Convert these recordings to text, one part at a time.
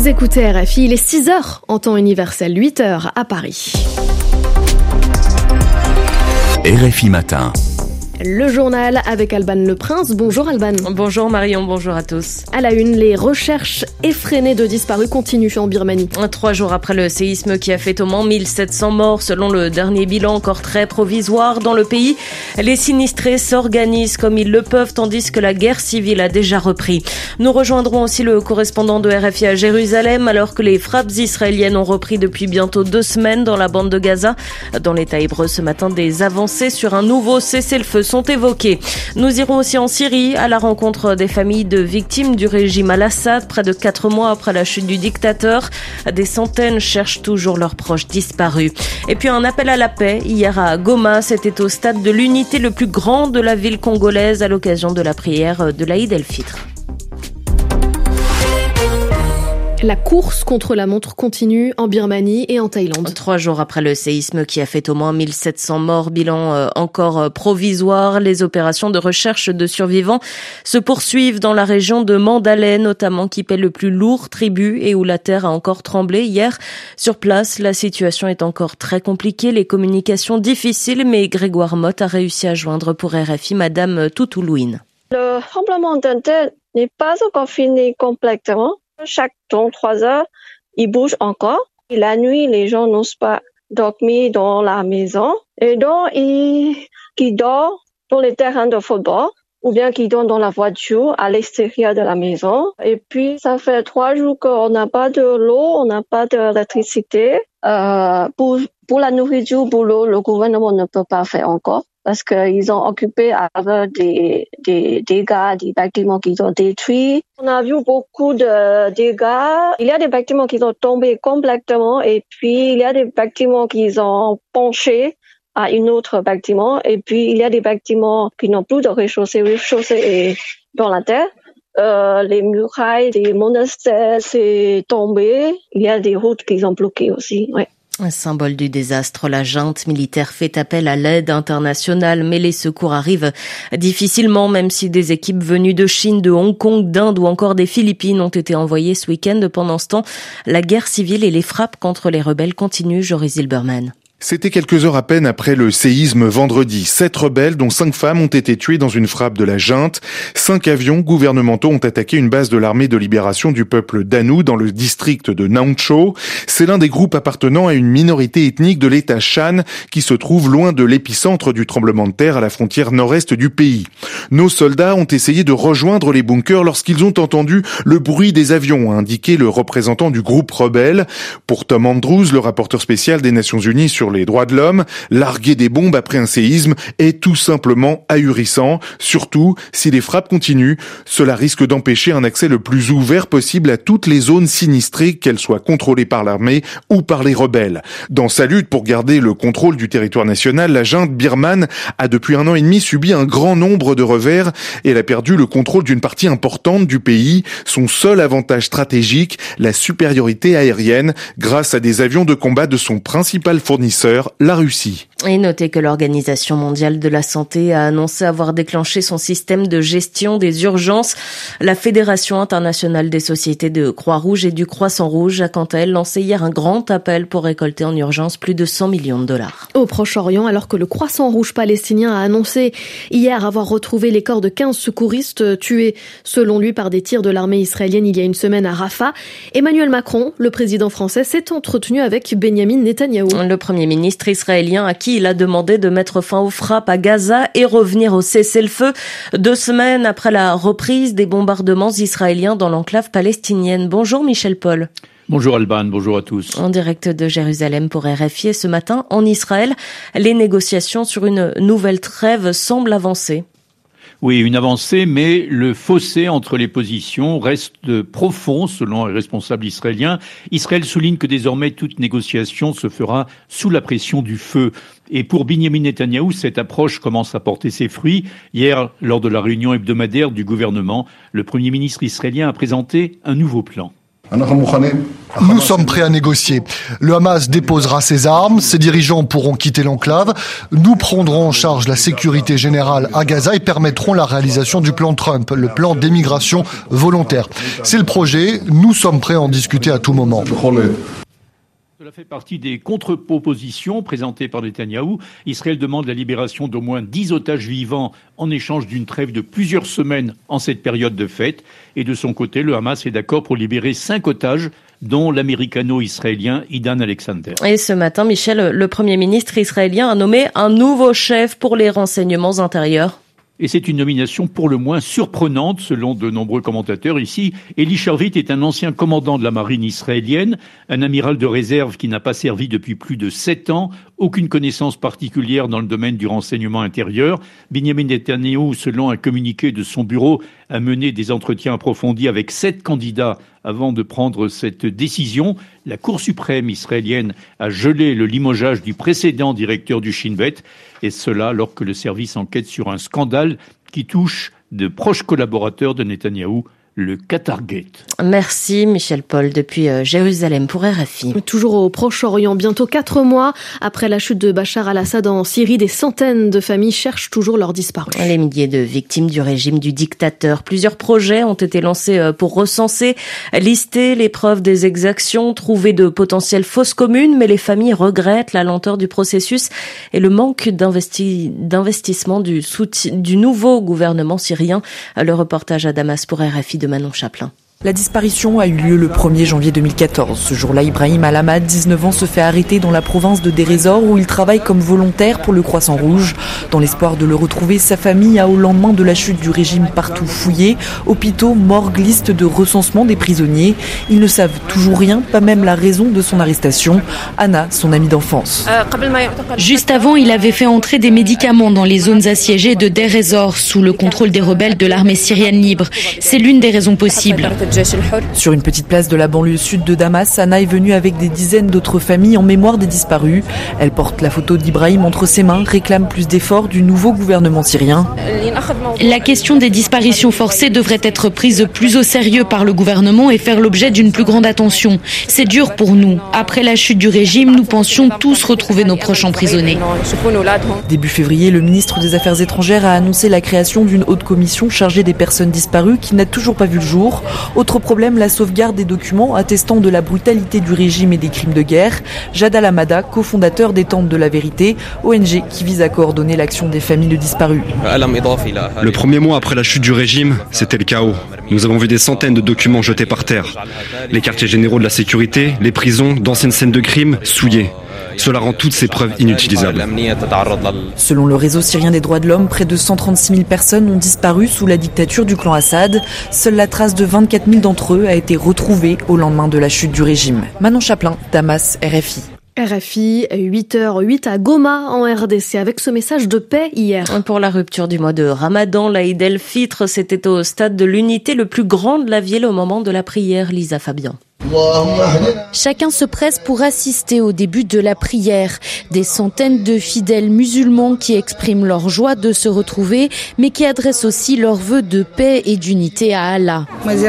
écoutez RFI, il est 6h en temps universel, 8h à Paris. RFI Matin. Le journal avec Alban Leprince. Bonjour Alban. Bonjour Marion, bonjour à tous. À la une, les recherches effrénées de disparus continuent en Birmanie. 3 jours après le séisme qui a fait au moins 1700 morts selon le dernier bilan encore très provisoire dans le pays, les sinistrés s'organisent comme ils le peuvent tandis que la guerre civile a déjà repris. Nous rejoindrons aussi le correspondant de RFI à Jérusalem alors que les frappes israéliennes ont repris depuis bientôt 2 semaines dans la bande de Gaza. Dans l'État hébreu ce matin, des avancées sur un nouveau cessez-le-feu sont évoquées. Nous irons aussi en Syrie à la rencontre des familles de victimes du régime Al-Assad. Près de 4 mois après la chute du dictateur, des centaines cherchent toujours leurs proches disparus. Et puis un appel à la paix hier à Goma. C'était au stade de l'unité le plus grand de la ville congolaise à l'occasion de la prière de l'Aïd el-Fitr. La course contre la montre continue en Birmanie et en Thaïlande. 3 jours après le séisme qui a fait au moins 1700 morts, bilan encore provisoire, les opérations de recherche de survivants se poursuivent dans la région de Mandalay, notamment qui paie le plus lourd tribut et où la terre a encore tremblé hier. Sur place, la situation est encore très compliquée, les communications difficiles, mais Grégoire Motte a réussi à joindre pour RFI Madame Toutoulouine. Le tremblement de terre n'est pas encore fini complètement. Chaque 3 heures, il bouge encore. Et la nuit, les gens n'osent pas dormir dans la maison. Et donc, ils dorment dans les terrains de football ou bien qu'ils dorment dans la voiture à l'extérieur de la maison. Et puis, ça fait 3 jours qu'on n'a pas de l'eau, on n'a pas d'électricité. Pour la nourriture, pour l'eau, le gouvernement ne peut pas faire encore. Parce qu'ils ont occupé avec des dégâts, des bâtiments qui ont détruits. On a vu beaucoup de dégâts. Il y a des bâtiments qui sont tombés complètement et puis il y a des bâtiments qui ont penché à un autre bâtiment et puis il y a des bâtiments qui n'ont plus de rez-de-chaussée est dans la terre. Les murailles des monastères, c'est tombé. Il y a des routes qui sont bloquées aussi, ouais. Un symbole du désastre, la junte militaire fait appel à l'aide internationale, mais les secours arrivent difficilement, même si des équipes venues de Chine, de Hong Kong, d'Inde ou encore des Philippines ont été envoyées ce week-end. Pendant ce temps, la guerre civile et les frappes contre les rebelles continuent. Joris Zilberman. C'était quelques heures à peine après le séisme vendredi. 7 rebelles, dont 5 femmes, ont été tuées dans une frappe de la junte. 5 avions gouvernementaux ont attaqué une base de l'armée de libération du peuple Danu dans le district de Naungcho. C'est l'un des groupes appartenant à une minorité ethnique de l'État Shan qui se trouve loin de l'épicentre du tremblement de terre à la frontière nord-est du pays. Nos soldats ont essayé de rejoindre les bunkers lorsqu'ils ont entendu le bruit des avions, a indiqué le représentant du groupe rebelle. Pour Tom Andrews, le rapporteur spécial des Nations Unies sur les droits de l'homme, larguer des bombes après un séisme est tout simplement ahurissant. Surtout, si les frappes continuent, cela risque d'empêcher un accès le plus ouvert possible à toutes les zones sinistrées, qu'elles soient contrôlées par l'armée ou par les rebelles. Dans sa lutte pour garder le contrôle du territoire national, la junte birmane a depuis 1 an et demi subi un grand nombre de revers et elle a perdu le contrôle d'une partie importante du pays. Son seul avantage stratégique, la supériorité aérienne, grâce à des avions de combat de son principal fournisseur, la Russie. Et notez que l'Organisation mondiale de la santé a annoncé avoir déclenché son système de gestion des urgences. La Fédération internationale des sociétés de Croix-Rouge et du Croissant-Rouge a quant à elle lancé hier un grand appel pour récolter en urgence plus de 100 millions de dollars. Au Proche-Orient, alors que le Croissant-Rouge palestinien a annoncé hier avoir retrouvé les corps de 15 secouristes tués, selon lui, par des tirs de l'armée israélienne il y a une semaine à Rafah, Emmanuel Macron, le président français, s'est entretenu avec Benyamin Netanyahou. Le premier ministre israélien à qui il a demandé de mettre fin aux frappes à Gaza et revenir au cessez-le-feu 2 semaines après la reprise des bombardements israéliens dans l'enclave palestinienne. Bonjour Michel Paul. Bonjour Alban, bonjour à tous. En direct de Jérusalem pour RFI. Et ce matin, en Israël, les négociations sur une nouvelle trêve semblent avancer. Oui, une avancée, mais le fossé entre les positions reste profond, selon les responsables israéliens. Israël souligne que désormais toute négociation se fera sous la pression du feu. Et pour Benyamin Netanyahou, cette approche commence à porter ses fruits. Hier, lors de la réunion hebdomadaire du gouvernement, le Premier ministre israélien a présenté un nouveau plan. Nous sommes prêts à négocier. Le Hamas déposera ses armes, ses dirigeants pourront quitter l'enclave. Nous prendrons en charge la sécurité générale à Gaza et permettrons la réalisation du plan Trump, le plan d'émigration volontaire. C'est le projet, nous sommes prêts à en discuter à tout moment. Cela fait partie des contre-propositions présentées par Netanyahou. Israël demande la libération d'au moins 10 otages vivants en échange d'une trêve de plusieurs semaines en cette période de fête. Et de son côté, le Hamas est d'accord pour libérer 5 otages, dont l'américano-israélien Idan Alexander. Et ce matin, Michel, le Premier ministre israélien a nommé un nouveau chef pour les renseignements intérieurs. Et c'est une nomination pour le moins surprenante, selon de nombreux commentateurs. Ici, Eli Sharvit est un ancien commandant de la marine israélienne, un amiral de réserve qui n'a pas servi depuis plus de 7 ans, aucune connaissance particulière dans le domaine du renseignement intérieur. Benjamin Netanyahou, selon un communiqué de son bureau, a mené des entretiens approfondis avec 7 candidats avant de prendre cette décision. La Cour suprême israélienne a gelé le limogeage du précédent directeur du Shin Bet, et cela alors que le service enquête sur un scandale qui touche de proches collaborateurs de Netanyahou, le Qatargate. Merci Michel Paul depuis Jérusalem pour RFI. Toujours au Proche-Orient, bientôt 4 mois après la chute de Bachar al-Assad en Syrie, des centaines de familles cherchent toujours leurs disparus. Les milliers de victimes du régime du dictateur. Plusieurs projets ont été lancés pour recenser, lister les preuves des exactions, trouver de potentielles fausses communes, mais les familles regrettent la lenteur du processus et le manque d'investissement du nouveau gouvernement syrien. Le reportage à Damas pour RFI de Manon Chaplin. La disparition a eu lieu le 1er janvier 2014. Ce jour-là, Ibrahim Al-Hamad, 19 ans, se fait arrêter dans la province de Deir ez-Zor où il travaille comme volontaire pour le Croissant Rouge. Dans l'espoir de le retrouver, sa famille a au lendemain de la chute du régime partout fouillé. Hôpitaux, morgues, liste de recensement des prisonniers. Ils ne savent toujours rien, pas même la raison de son arrestation. Anna, son amie d'enfance. Juste avant, il avait fait entrer des médicaments dans les zones assiégées de Deir ez-Zor sous le contrôle des rebelles de l'armée syrienne libre. C'est l'une des raisons possibles. Sur une petite place de la banlieue sud de Damas, Anna est venue avec des dizaines d'autres familles en mémoire des disparus. Elle porte la photo d'Ibrahim entre ses mains, réclame plus d'efforts du nouveau gouvernement syrien. La question des disparitions forcées devrait être prise plus au sérieux par le gouvernement et faire l'objet d'une plus grande attention. C'est dur pour nous. Après la chute du régime, nous pensions tous retrouver nos proches emprisonnés. Début février, le ministre des Affaires étrangères a annoncé la création d'une haute commission chargée des personnes disparues qui n'a toujours pas vu le jour. Autre problème, la sauvegarde des documents attestant de la brutalité du régime et des crimes de guerre. Jad Al-Hamada, cofondateur des Tentes de la Vérité, ONG qui vise à coordonner l'action des familles de disparus. Le premier mois après la chute du régime, c'était le chaos. Nous avons vu des centaines de documents jetés par terre. Les quartiers généraux de la sécurité, les prisons, d'anciennes scènes de crimes, souillées. Cela rend toutes ces preuves inutilisables. Selon le réseau syrien des droits de l'homme, près de 136 000 personnes ont disparu sous la dictature du clan Assad. Seule la trace de 24 000 d'entre eux a été retrouvée au lendemain de la chute du régime. Manon Chaplin, Damas, RFI. RFI, 8h08 à Goma en RDC avec ce message de paix hier. Pour la rupture du mois de Ramadan, l'Aïd el-Fitr, c'était au stade de l'unité le plus grand de la ville au moment de la prière. Lisa Fabien. Chacun se presse pour assister au début de la prière. Des centaines de fidèles musulmans qui expriment leur joie de se retrouver, mais qui adressent aussi leurs vœux de paix et d'unité à Allah.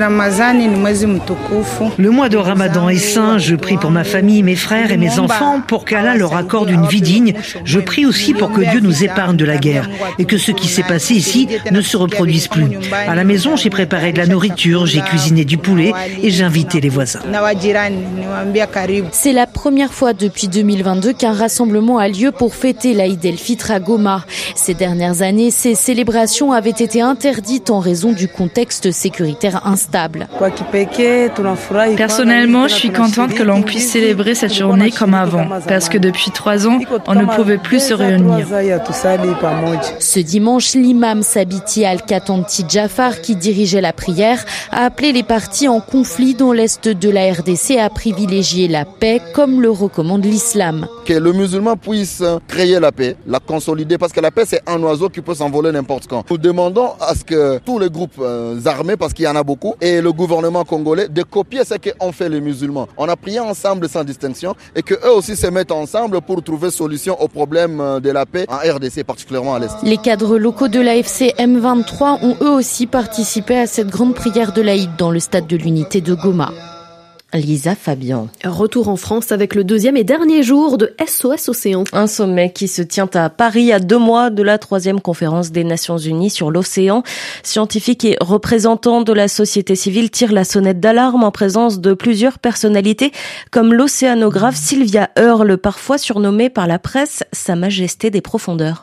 Le mois de Ramadan est saint. Je prie pour ma famille, mes frères et mes enfants pour qu'Allah leur accorde une vie digne. Je prie aussi pour que Dieu nous épargne de la guerre et que ce qui s'est passé ici ne se reproduise plus. À la maison, j'ai préparé de la nourriture, j'ai cuisiné du poulet et j'ai invité les voisins. C'est la première fois depuis 2022 qu'un rassemblement a lieu pour fêter l'Aïd el-Fitr à Goma. Ces dernières années, ces célébrations avaient été interdites en raison du contexte sécuritaire instable. Personnellement, je suis contente que l'on puisse célébrer cette journée comme avant, parce que depuis 3 ans, on ne pouvait plus se réunir. Ce dimanche, l'imam Sabiti Al-Katanti Jafar, qui dirigeait la prière, a appelé les partis en conflit dans l'est de la RDC à privilégier la paix comme le recommande l'islam. Que le musulman puisse créer la paix, la consolider, parce que la paix c'est un oiseau qui peut s'envoler n'importe quand. Nous demandons à ce que tous les groupes armés, parce qu'il y en a beaucoup, et le gouvernement congolais de copier ce qu'ont fait les musulmans. On a prié ensemble sans distinction et que eux aussi se mettent ensemble pour trouver solution aux problèmes de la paix en RDC, particulièrement à l'Est. Les cadres locaux de l'AFC M23 ont eux aussi participé à cette grande prière de l'Aïd dans le stade de l'unité de Goma. Lisa Fabian. Retour en France avec le deuxième et dernier jour de SOS Océan. Un sommet qui se tient à Paris à 2 mois de la 3e conférence des Nations Unies sur l'océan. Scientifiques et représentants de la société civile tirent la sonnette d'alarme en présence de plusieurs personnalités comme l'océanographe Sylvia Earle, parfois surnommée par la presse Sa Majesté des Profondeurs.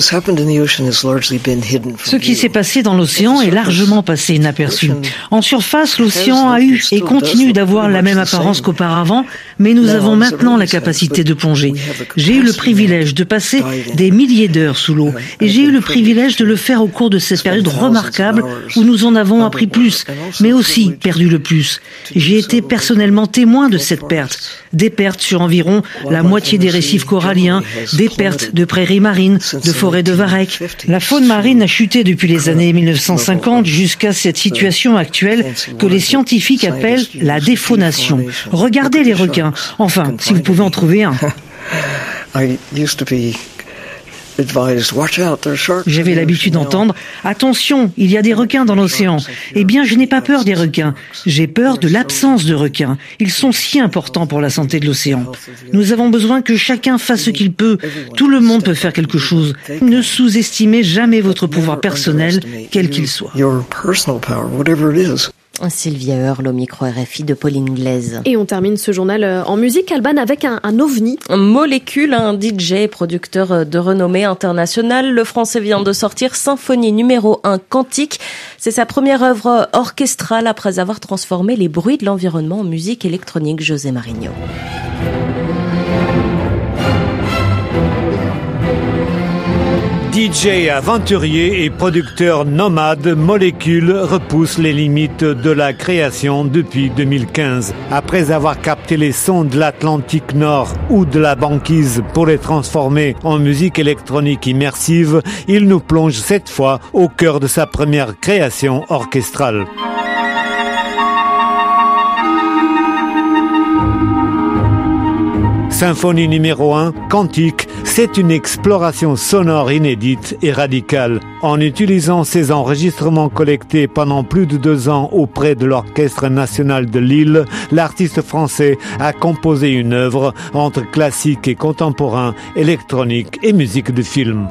Ce qui s'est passé dans l'océan est largement passé inaperçu. En surface, l'océan a eu et continue d'avoir la même apparence qu'auparavant, mais nous avons maintenant la capacité de plonger. J'ai eu le privilège de passer des milliers d'heures sous l'eau et j'ai eu le privilège de le faire au cours de cette période remarquable où nous en avons appris plus, mais aussi perdu le plus. J'ai été personnellement témoin de cette perte. Des pertes sur environ la moitié des récifs coralliens, des pertes de prairies marines, de forêts de varech. La faune marine a chuté depuis les années 1950 jusqu'à cette situation actuelle que les scientifiques appellent la défaunation. Regardez les requins. Enfin, si vous pouvez en trouver un. J'avais l'habitude d'entendre « Attention, il y a des requins dans l'océan ». Eh bien, je n'ai pas peur des requins. J'ai peur de l'absence de requins. Ils sont si importants pour la santé de l'océan. Nous avons besoin que chacun fasse ce qu'il peut. Tout le monde peut faire quelque chose. Ne sous-estimez jamais votre pouvoir personnel, quel qu'il soit. Sylvia Earle au micro RFI de Pauline Glaise. Et on termine ce journal en musique, Alban, avec un ovni. Molécule, un DJ producteur de renommée internationale. Le Français vient de sortir Symphonie numéro 1 Quantique. C'est sa première œuvre orchestrale après avoir transformé les bruits de l'environnement en musique électronique. José Marigno. DJ aventurier et producteur nomade, Molécule repousse les limites de la création depuis 2015. Après avoir capté les sons de l'Atlantique Nord ou de la banquise pour les transformer en musique électronique immersive, il nous plonge cette fois au cœur de sa première création orchestrale. Symphonie numéro 1, Quantique, c'est une exploration sonore inédite et radicale. En utilisant ces enregistrements collectés pendant plus de 2 ans auprès de l'Orchestre national de Lille, l'artiste français a composé une œuvre entre classique et contemporain, électronique et musique de film.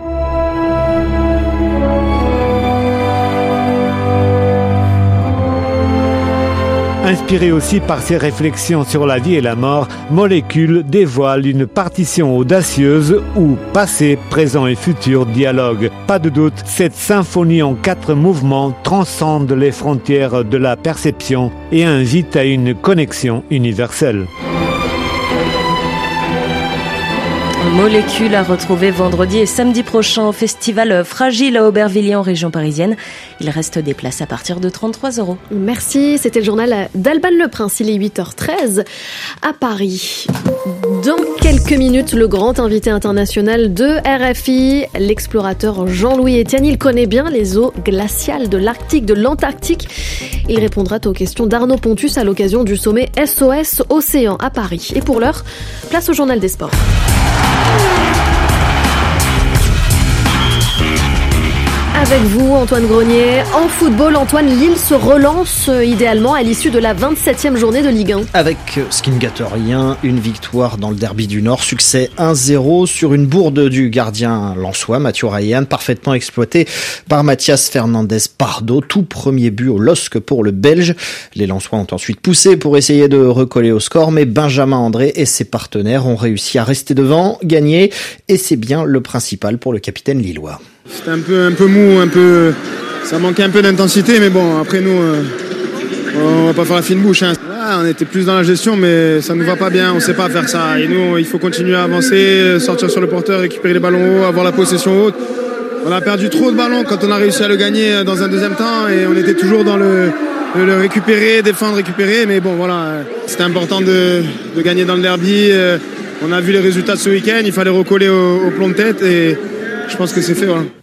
Inspiré aussi par ses réflexions sur la vie et la mort, Molécule dévoile une partition audacieuse où passé, présent et futur dialoguent. Pas de doute, cette symphonie en 4 mouvements transcende les frontières de la perception et invite à une connexion universelle. Molécule à retrouver vendredi et samedi prochain au festival Fragile à Aubervilliers en région parisienne. Il reste des places à partir de 33 €. Merci, c'était le journal d'Alban Leprince, il est 8h13 à Paris. Dans quelques minutes, le grand invité international de RFI, l'explorateur Jean-Louis Etienne. Il connaît bien les eaux glaciales de l'Arctique, de l'Antarctique. Il répondra aux questions d'Arnaud Pontus à l'occasion du sommet SOS Océan à Paris. Et pour l'heure, place au journal des sports. Avec vous, Antoine Grenier. En football, Antoine, Lille se relance idéalement à l'issue de la 27e journée de Ligue 1. Avec ce qui ne gâte rien, une victoire dans le derby du Nord. Succès 1-0 sur une bourde du gardien lensois, Mathieu Ryan, parfaitement exploité par Mathias Fernandez-Pardo. Tout premier but au LOSC pour le Belge. Les Lensois ont ensuite poussé pour essayer de recoller au score, mais Benjamin André et ses partenaires ont réussi à rester devant, gagner, et c'est bien le principal pour le capitaine lillois. C'était un peu mou, ça manquait un peu d'intensité, mais bon, après nous, on va pas faire la fine bouche. Hein. Là, on était plus dans la gestion, mais ça nous va pas bien, on sait pas faire ça. Et nous, il faut continuer à avancer, sortir sur le porteur, récupérer les ballons hauts, avoir la possession haute. On a perdu trop de ballons quand on a réussi à le gagner dans un deuxième temps, et on était toujours dans le récupérer, défendre, récupérer. Mais bon, voilà, c'était important de gagner dans le derby. On a vu les résultats de ce week-end, il fallait recoller au plomb de tête, et je pense que c'est fait, voilà.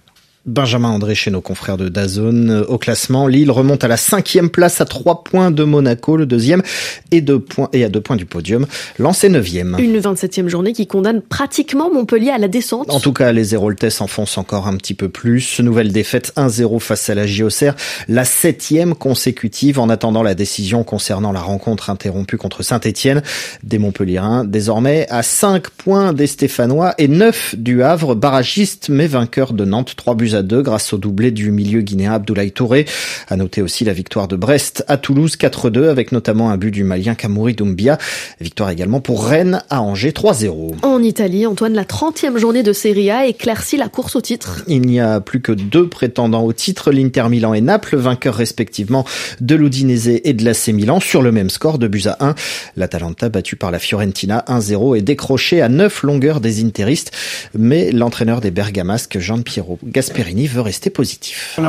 Benjamin André chez nos confrères de DAZN. Au classement, Lille remonte à la 5e place à 3 points de Monaco, le 2e, et à 2 points du podium. Lens est 9e. Une 27e journée qui condamne pratiquement Montpellier à la descente. En tout cas, les Héroltais s'enfoncent encore un petit peu plus. Nouvelle défaite 1-0 face à la JOCR, la 7e consécutive en attendant la décision concernant la rencontre interrompue contre Saint-Etienne. Des Montpelliérains, désormais à 5 points des Stéphanois et 9 du Havre, barragiste mais vainqueur de Nantes, 3-2 grâce au doublé du milieu guinéen Abdoulaye Touré. À noter aussi la victoire de Brest à Toulouse 4-2 avec notamment un but du Malien Kamouri Doumbia. Victoire également pour Rennes à Angers 3-0. En Italie, Antoine, la 30e journée de Serie A éclaircit la course au titre. Il n'y a plus que 2 prétendants au titre, l'Inter Milan et Naples, vainqueurs respectivement de l'Udinese et de l'AC Milan sur le même score, 2-1. L'Atalanta battue par la Fiorentina 1-0 et décroché à 9 longueurs des Interistes. Mais l'entraîneur des Bergamasques, Gianpiero Gasperini, veut rester positif.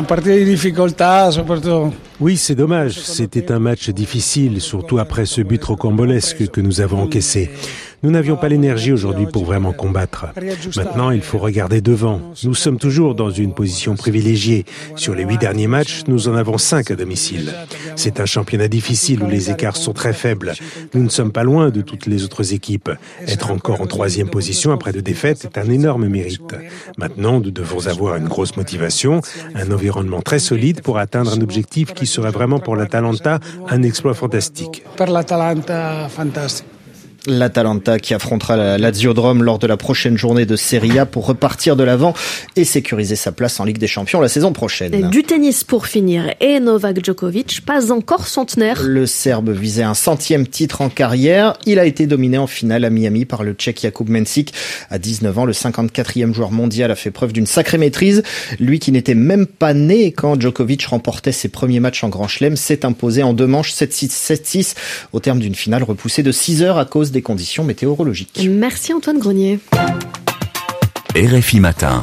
Oui, c'est dommage. C'était un match difficile, surtout après ce but rocambolesque que nous avons encaissé. Nous n'avions pas l'énergie aujourd'hui pour vraiment combattre. Maintenant, il faut regarder devant. Nous sommes toujours dans une position privilégiée. Sur les 8 derniers matchs, nous en avons 5 à domicile. C'est un championnat difficile où les écarts sont très faibles. Nous ne sommes pas loin de toutes les autres équipes. Être encore en 3e position après 2 défaites est un énorme mérite. Maintenant, nous devons avoir une grosse motivation, un environnement très solide pour atteindre un objectif qui serait vraiment pour l'Atalanta un exploit fantastique. L'Atalanta qui affrontera la Lazio de Rome lors de la prochaine journée de Serie A pour repartir de l'avant et sécuriser sa place en Ligue des Champions la saison prochaine. Du tennis pour finir et Novak Djokovic, pas encore centenaire. Le Serbe visait un 100e titre en carrière. Il a été dominé en finale à Miami par le Tchèque Jakub Mensik. À 19 ans, le 54e joueur mondial a fait preuve d'une sacrée maîtrise. Lui qui n'était même pas né quand Djokovic remportait ses premiers matchs en Grand Chelem s'est imposé en 2 manches 7-6, 7-6 au terme d'une finale repoussée de 6 heures à cause des conditions météorologiques. Merci Antoine Grenier. RFI Matin.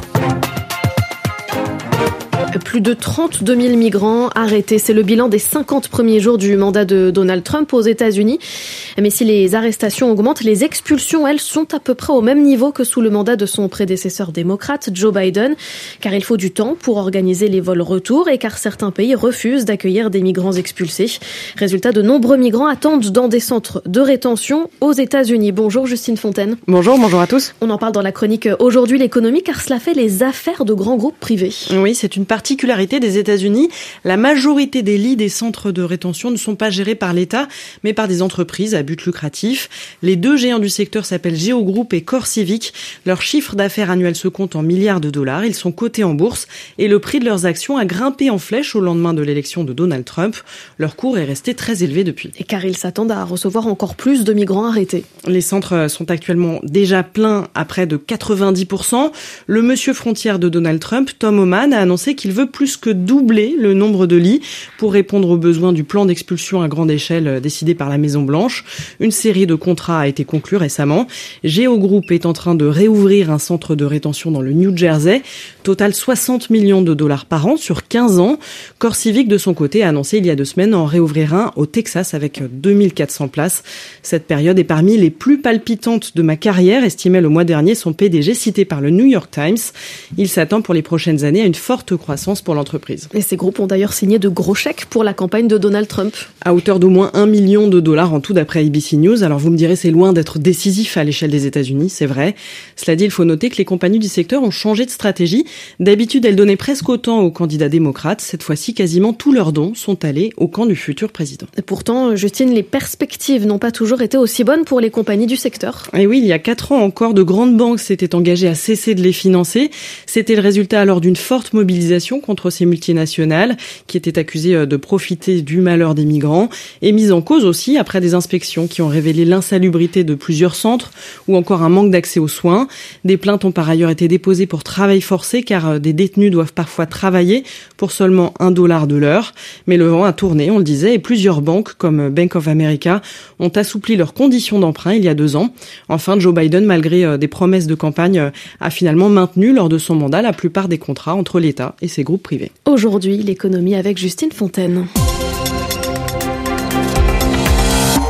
Plus de 32 000 migrants arrêtés. C'est le bilan des 50 premiers jours du mandat de Donald Trump aux États-Unis. Mais si les arrestations augmentent, les expulsions, elles, sont à peu près au même niveau que sous le mandat de son prédécesseur démocrate, Joe Biden. Car il faut du temps pour organiser les vols retour et car certains pays refusent d'accueillir des migrants expulsés. Résultat, de nombreux migrants attendent dans des centres de rétention aux États-Unis. Bonjour Justine Fontaine. Bonjour à tous. On en parle dans la chronique Aujourd'hui l'économie car cela fait les affaires de grands groupes privés. Oui, c'est une particularité des États-Unis. La majorité des lits des centres de rétention ne sont pas gérés par l'État, mais par des entreprises à but lucratif. Les 2 géants du secteur s'appellent Geo Group et CoreCivic. Leur chiffre d'affaires annuel se compte en milliards de dollars. Ils sont cotés en bourse et le prix de leurs actions a grimpé en flèche au lendemain de l'élection de Donald Trump. Leur cours est resté très élevé depuis. Et car ils s'attendent à recevoir encore plus de migrants arrêtés. Les centres sont actuellement déjà pleins à près de 90%. Le monsieur frontière de Donald Trump, Tom Homan, a annoncé qu'il veut plus que doubler le nombre de lits pour répondre aux besoins du plan d'expulsion à grande échelle décidé par la Maison-Blanche. Une série de contrats a été conclue récemment. Geo Group est en train de réouvrir un centre de rétention dans le New Jersey. Total 60 millions de dollars par an sur 15 ans. CoreCivic, de son côté, a annoncé il y a 2 semaines en réouvrir un au Texas avec 2400 places. Cette période est parmi les plus palpitantes de ma carrière, estimait le mois dernier son PDG cité par le New York Times. Il s'attend pour les prochaines années à une forte croissance pour l'entreprise. Et ces groupes ont d'ailleurs signé de gros chèques pour la campagne de Donald Trump. À hauteur d'au moins 1 million de dollars en tout d'après ABC News. Alors vous me direz, c'est loin d'être décisif à l'échelle des États-Unis, c'est vrai. Cela dit, il faut noter que les compagnies du secteur ont changé de stratégie. D'habitude, elles donnaient presque autant aux candidats démocrates. Cette fois-ci, quasiment tous leurs dons sont allés au camp du futur président. Et pourtant, Justine, les perspectives n'ont pas toujours été aussi bonnes pour les compagnies du secteur. Et oui, il y a 4 ans encore, de grandes banques s'étaient engagées à cesser de les financer. C'était le résultat alors d'une forte mobilisation contre ces multinationales qui étaient accusées de profiter du malheur des migrants et mises en cause aussi après des inspections qui ont révélé l'insalubrité de plusieurs centres ou encore un manque d'accès aux soins. Des plaintes ont par ailleurs été déposées pour travail forcé car des détenus doivent parfois travailler pour seulement $1 de l'heure. Mais le vent a tourné, on le disait, et plusieurs banques comme Bank of America ont assoupli leurs conditions d'emprunt il y a 2 ans. Enfin, Joe Biden, malgré des promesses de campagne, a finalement maintenu lors de son mandat la plupart des contrats entre l'État et ses groupes privés. Aujourd'hui, l'économie avec Justine Fontaine.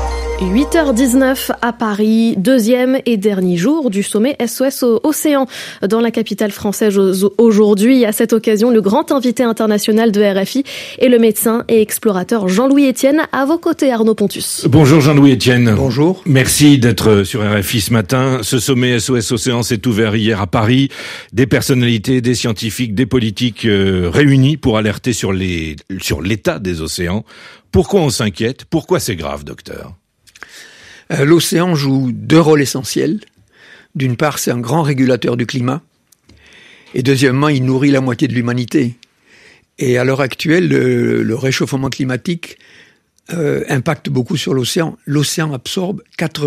8h19 à Paris, deuxième et dernier jour du sommet SOS Océan dans la capitale française aujourd'hui. À cette occasion, le grand invité international de RFI est le médecin et explorateur Jean-Louis Etienne. À vos côtés, Arnaud Pontus. Bonjour Jean-Louis Etienne. Bonjour. Merci d'être sur RFI ce matin. Ce sommet SOS Océan s'est ouvert hier à Paris. Des personnalités, des scientifiques, des politiques réunis pour alerter sur l'état des océans. Pourquoi on s'inquiète? Pourquoi c'est grave, docteur? L'océan joue deux rôles essentiels. D'une part, c'est un grand régulateur du climat. Et deuxièmement, il nourrit la moitié de l'humanité. Et à l'heure actuelle, le réchauffement climatique impacte beaucoup sur l'océan. L'océan absorbe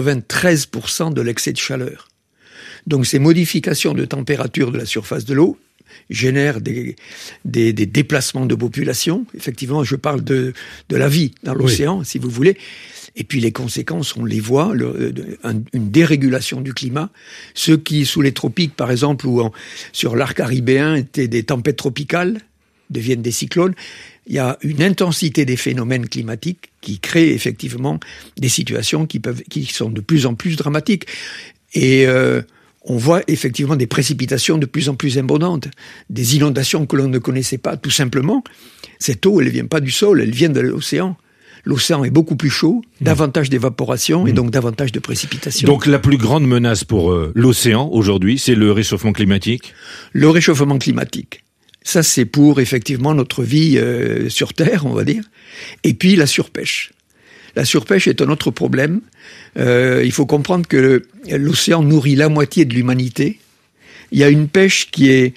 93% de l'excès de chaleur. Donc ces modifications de température de la surface de l'eau génèrent des déplacements de population. Effectivement, je parle de la vie dans l'océan, si vous voulez. Et puis les conséquences, on les voit, une dérégulation du climat. Ceux qui, sous les tropiques, par exemple, ou sur l'arc caribéen, étaient des tempêtes tropicales, deviennent des cyclones. Il y a une intensité des phénomènes climatiques qui créent effectivement des situations qui sont de plus en plus dramatiques. Et on voit effectivement des précipitations de plus en plus abondantes, des inondations que l'on ne connaissait pas, tout simplement. Cette eau, elle ne vient pas du sol, elle vient de l'océan. L'océan est beaucoup plus chaud, davantage d'évaporation et donc davantage de précipitations. Donc la plus grande menace pour l'océan aujourd'hui, c'est le réchauffement climatique? Le réchauffement climatique. Ça, c'est pour effectivement notre vie sur Terre, on va dire. Et puis la surpêche. La surpêche est un autre problème. Il faut comprendre que l'océan nourrit la moitié de l'humanité. Il y a une pêche qui est,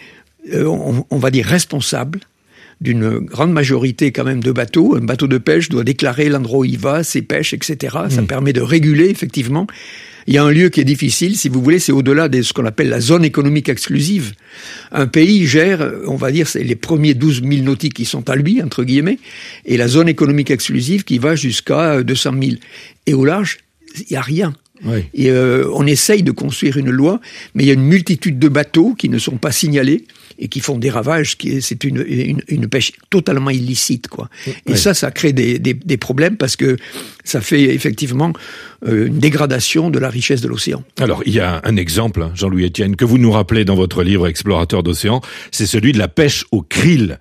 on va dire, responsable d'une grande majorité quand même de bateaux. Un bateau de pêche doit déclarer l'endroit où il va, ses pêches, etc. Ça permet de réguler, effectivement. Il y a un lieu qui est difficile, si vous voulez, c'est au-delà de ce qu'on appelle la zone économique exclusive. Un pays gère, on va dire, c'est les premiers 12 000 nautiques qui sont à lui, entre guillemets, et la zone économique exclusive qui va jusqu'à 200 000. Et au large, il n'y a rien. Oui. Et on essaye de construire une loi, mais il y a une multitude de bateaux qui ne sont pas signalés et qui font des ravages. C'est une pêche totalement illicite, quoi. Et ça crée des problèmes parce que ça fait effectivement une dégradation de la richesse de l'océan. Alors, il y a un exemple, Jean-Louis Etienne, que vous nous rappelez dans votre livre Explorateur d'océan, c'est celui de la pêche au krill.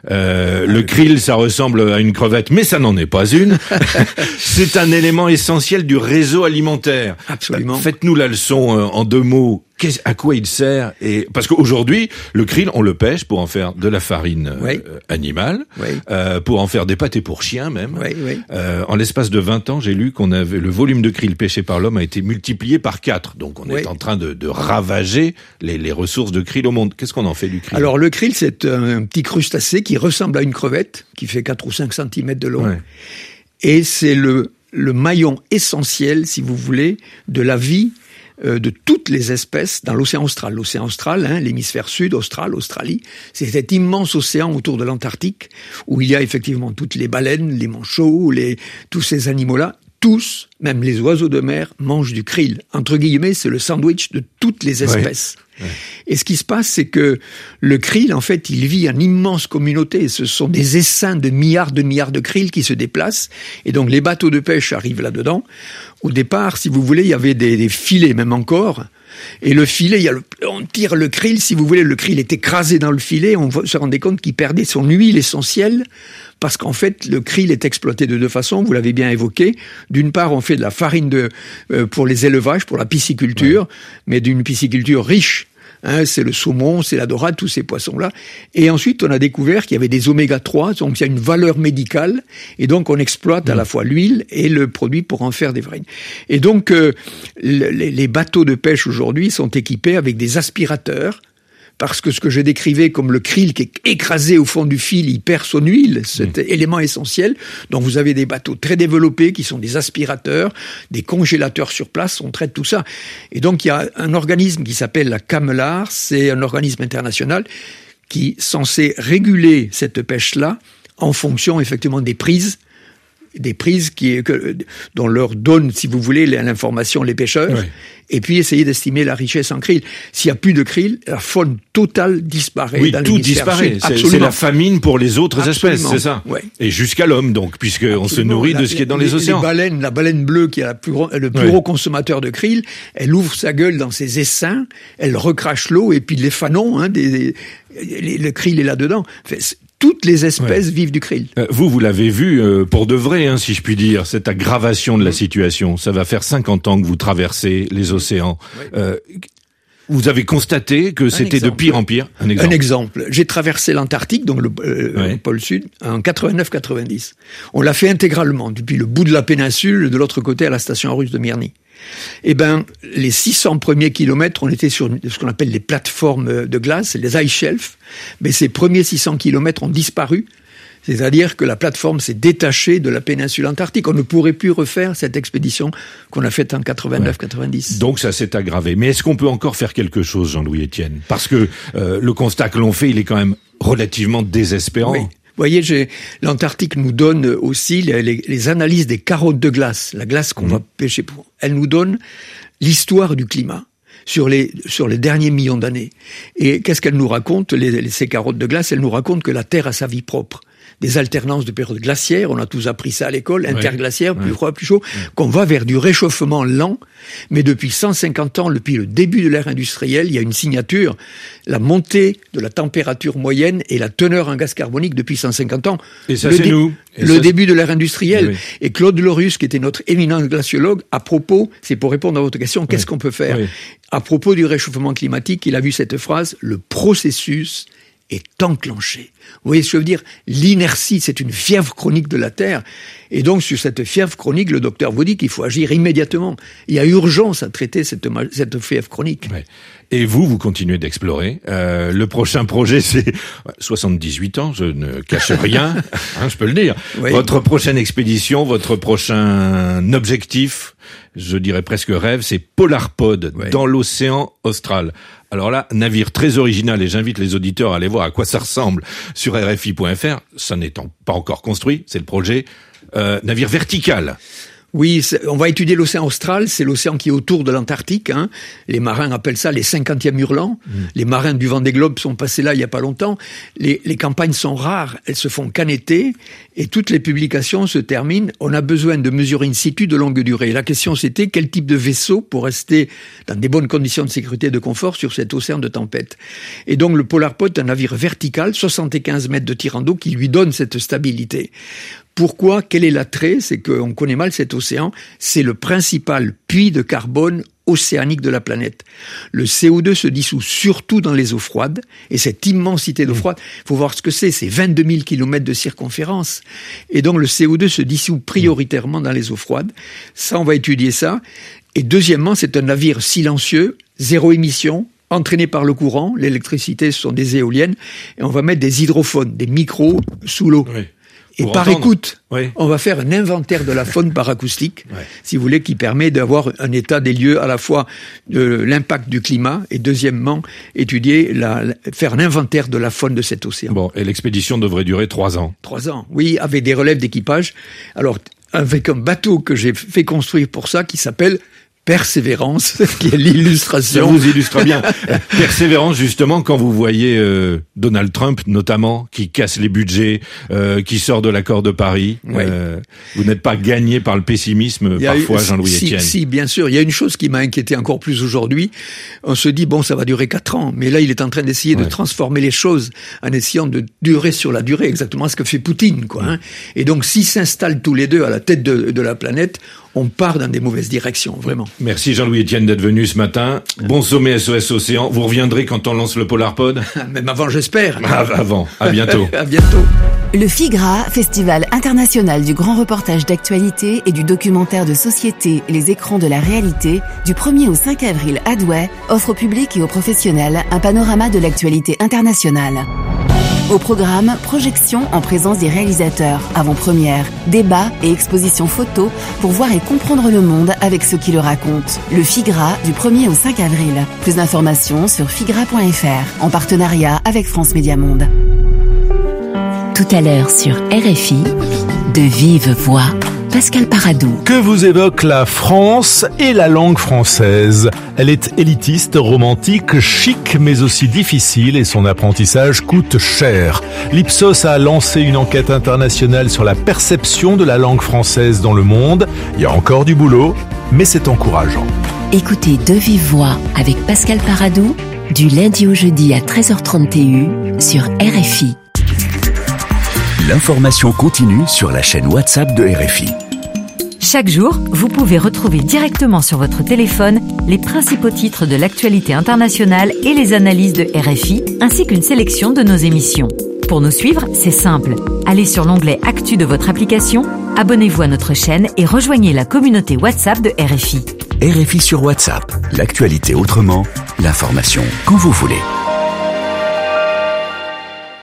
Le krill, ça ressemble à une crevette, mais ça n'en est pas une. C'est un élément essentiel du réseau alimentaire. Absolument. Faites-nous la leçon en deux mots. À quoi il sert? Et parce qu'aujourd'hui, le krill, on le pêche pour en faire de la farine animale, pour en faire des pâtés pour chiens même. En l'espace de 20 ans, j'ai lu qu'on avait le volume de krill pêché par l'homme a été multiplié par 4. Donc on est en train de ravager les ressources de krill au monde. Qu'est-ce qu'on en fait du krill? Alors le krill, c'est un petit crustacé qui ressemble à une crevette, qui fait 4 ou 5 cm de long. Et c'est le maillon essentiel, si vous voulez, de la vie de toutes les espèces dans l'océan austral. L'océan austral, l'hémisphère sud, Australie, c'est cet immense océan autour de l'Antarctique où il y a effectivement toutes les baleines, les manchots, tous ces animaux-là. Tous, même les oiseaux de mer, mangent du krill. Entre guillemets, c'est le sandwich de toutes les espèces. Et ce qui se passe, c'est que le krill, en fait, il vit en immense communauté. Ce sont des essaims de milliards de krill qui se déplacent. Et donc, les bateaux de pêche arrivent là-dedans. Au départ, si vous voulez, il y avait des filets, même encore. Et le filet, on tire le krill, si vous voulez, le krill est écrasé dans le filet. On se rendait compte qu'il perdait son huile essentielle. Parce qu'en fait, le krill est exploité de deux façons, vous l'avez bien évoqué. D'une part, on fait de la farine pour les élevages, pour la pisciculture, mais d'une pisciculture riche. C'est le saumon, c'est la dorade, tous ces poissons-là. Et ensuite, on a découvert qu'il y avait des oméga 3, donc il y a une valeur médicale, et donc on exploite à la fois l'huile et le produit pour en faire des farines. Et donc, les bateaux de pêche aujourd'hui sont équipés avec des aspirateurs, parce que ce que je décrivais comme le krill qui est écrasé au fond du fil, il perd son huile, cet élément essentiel. Donc vous avez des bateaux très développés qui sont des aspirateurs, des congélateurs sur place, on traite tout ça. Et donc il y a un organisme qui s'appelle la CAMELAR, c'est un organisme international qui est censé réguler cette pêche-là en fonction effectivement des prises des prises dont leur donnent, si vous voulez, l'information les pêcheurs, et puis essayer d'estimer la richesse en krill. S'il n'y a plus de krill, la faune totale disparaît. Oui, dans tout disparaît. C'est la famine pour les autres espèces, c'est ça. Et jusqu'à l'homme, donc, puisqu'on se nourrit de ce qui est dans les océans. La baleine bleue, qui est le plus gros consommateur de krill, elle ouvre sa gueule dans ses essaims, elle recrache l'eau, et puis les fanons, le krill est là-dedans. Toutes les espèces vivent du krill. Vous l'avez vu pour de vrai, si je puis dire, cette aggravation de la situation. Ça va faire 50 ans que vous traversez les océans. Vous avez constaté que c'était de pire en pire. Un exemple. J'ai traversé l'Antarctique, donc le pôle Sud, en 89-90. On l'a fait intégralement, depuis le bout de la péninsule, de l'autre côté à la station russe de Mirny. Les 600 premiers kilomètres, on était sur ce qu'on appelle les plateformes de glace, les ice shelves, mais ces premiers 600 kilomètres ont disparu. C'est-à-dire que la plateforme s'est détachée de la péninsule antarctique. On ne pourrait plus refaire cette expédition qu'on a faite en 89-90. Donc ça s'est aggravé. Mais est-ce qu'on peut encore faire quelque chose, Jean-Louis Etienne? Parce que le constat que l'on fait, il est quand même relativement désespérant. Oui. Vous voyez, l'Antarctique nous donne aussi les analyses des carottes de glace, la glace qu'on va pêcher pour. Elle nous donne l'histoire du climat sur les derniers millions d'années. Et qu'est-ce qu'elle nous raconte, ces carottes de glace? Elle nous raconte que la Terre a sa vie propre. Des alternances de périodes glaciaires, on a tous appris ça à l'école, interglaciaire, plus froid, plus chaud, qu'on va vers du réchauffement lent, mais depuis 150 ans, depuis le début de l'ère industrielle, il y a une signature, la montée de la température moyenne et la teneur en gaz carbonique depuis 150 ans. Et ça, c'est nous. Le début de l'ère industrielle. Et Claude Lorius, qui était notre éminent glaciologue, à propos, c'est pour répondre à votre question, qu'est-ce qu'on peut faire? À propos du réchauffement climatique, il a vu cette phrase, le processus est enclenché. Vous voyez ce que je veux dire? L'inertie, c'est une fièvre chronique de la Terre. Et donc, sur cette fièvre chronique, le docteur vous dit qu'il faut agir immédiatement. Il y a urgence à traiter cette fièvre chronique. Et vous continuez d'explorer. Le prochain projet, c'est 78 ans, je ne cache rien, je peux le dire. Votre prochaine expédition, votre prochain objectif, je dirais presque rêve, c'est Polarpod, dans l'océan austral. Alors là, navire très original, et j'invite les auditeurs à aller voir à quoi ça ressemble sur RFI.fr. Ça n'étant pas encore construit, c'est le projet. Navire vertical. Oui, on va étudier l'océan austral, c'est l'océan qui est autour de l'Antarctique. Les marins appellent ça les 50e hurlants. Les marins du Vendée Globe sont passés là il y a pas longtemps. Les campagnes sont rares, elles se font qu'en été, et toutes les publications se terminent. On a besoin de mesurer in situ de longue durée. La question c'était quel type de vaisseau pour rester dans des bonnes conditions de sécurité et de confort sur cet océan de tempête. Et donc le Polarpod est un navire vertical, 75 mètres de tirant d'eau, qui lui donne cette stabilité. Pourquoi? Quel est l'attrait? C'est qu'on connaît mal cet océan. C'est le principal puits de carbone océanique de la planète. Le CO2 se dissout surtout dans les eaux froides, et cette immensité d'eau froide, il faut voir ce que c'est 22 000 kilomètres de circonférence. Et donc le CO2 se dissout prioritairement dans les eaux froides. Ça, on va étudier ça. Et deuxièmement, c'est un navire silencieux, zéro émission, entraîné par le courant. L'électricité, ce sont des éoliennes. Et on va mettre des hydrophones, des micros sous l'eau. Et par écoute, on va faire un inventaire de la faune par acoustique, si vous voulez, qui permet d'avoir un état des lieux à la fois de l'impact du climat et deuxièmement, faire un inventaire de la faune de cet océan. Bon, et l'expédition devrait durer 3 ans. 3 ans, oui, avec des relèves d'équipage. Alors, avec un bateau que j'ai fait construire pour ça, qui s'appelle Persévérance, qui est l'illustration. Ça vous illustre bien. Persévérance, justement, quand vous voyez Donald Trump, notamment, qui casse les budgets, qui sort de l'accord de Paris. Vous n'êtes pas gagné par le pessimisme, parfois, Jean-Louis Etienne. Si, bien sûr. Il y a une chose qui m'a inquiété encore plus aujourd'hui. On se dit, bon, ça va durer 4 ans. Mais là, il est en train d'essayer de transformer les choses en essayant de durer sur la durée. Exactement ce que fait Poutine, quoi. Et donc, s'ils s'installent tous les deux à la tête de la planète, on part dans des mauvaises directions, vraiment. Merci Jean-Louis Etienne d'être venu ce matin. Bon sommet SOS Océan. Vous reviendrez quand on lance le Polarpod? Même avant, j'espère. Avant. À bientôt. À bientôt. Le FIGRA, Festival international du grand reportage d'actualité et du documentaire de société Les écrans de la réalité, du 1er au 5 avril à Douai, offre au public et aux professionnels un panorama de l'actualité internationale. Au programme, projection en présence des réalisateurs, avant-première, débats et expositions photos pour voir et comprendre le monde avec ceux qui le racontent. Le FIGRA du 1er au 5 avril. Plus d'informations sur figra.fr en partenariat avec France Média Monde. Tout à l'heure sur RFI, De vive voix, Pascal Paradou. Que vous évoque la France et la langue française? Elle est élitiste, romantique, chic, mais aussi difficile et son apprentissage coûte cher. L'Ipsos a lancé une enquête internationale sur la perception de la langue française dans le monde. Il y a encore du boulot, mais c'est encourageant. Écoutez De vive voix avec Pascal Paradou du lundi au jeudi à 13h30 TU sur RFI. L'information continue sur la chaîne WhatsApp de RFI. Chaque jour, vous pouvez retrouver directement sur votre téléphone les principaux titres de l'actualité internationale et les analyses de RFI, ainsi qu'une sélection de nos émissions. Pour nous suivre, c'est simple. Allez sur l'onglet Actu de votre application, abonnez-vous à notre chaîne et rejoignez la communauté WhatsApp de RFI. RFI sur WhatsApp, l'actualité autrement, l'information quand vous voulez.